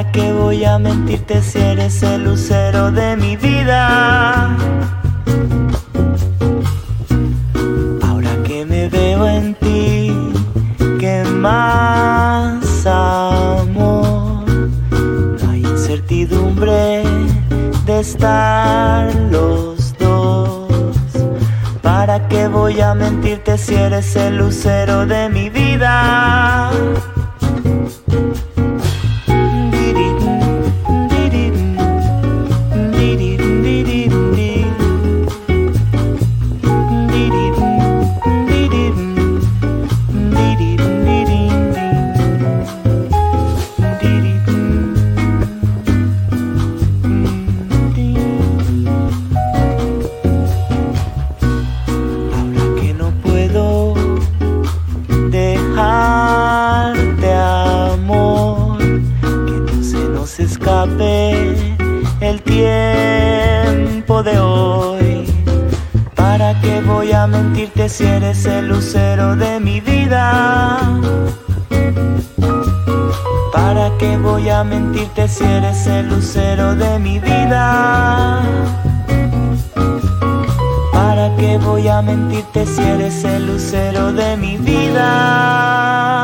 ¿Para qué voy a mentirte si eres el lucero de mi vida? Ahora que me veo en ti, ¿qué más amor? No hay incertidumbre de estar los dos. ¿Para qué voy a mentirte si eres el lucero de mi vida? El tiempo de hoy. ¿Para qué voy a mentirte si eres el lucero de mi vida? ¿Para qué voy a mentirte si eres el lucero de mi vida? ¿Para qué voy a mentirte si eres el lucero de mi vida?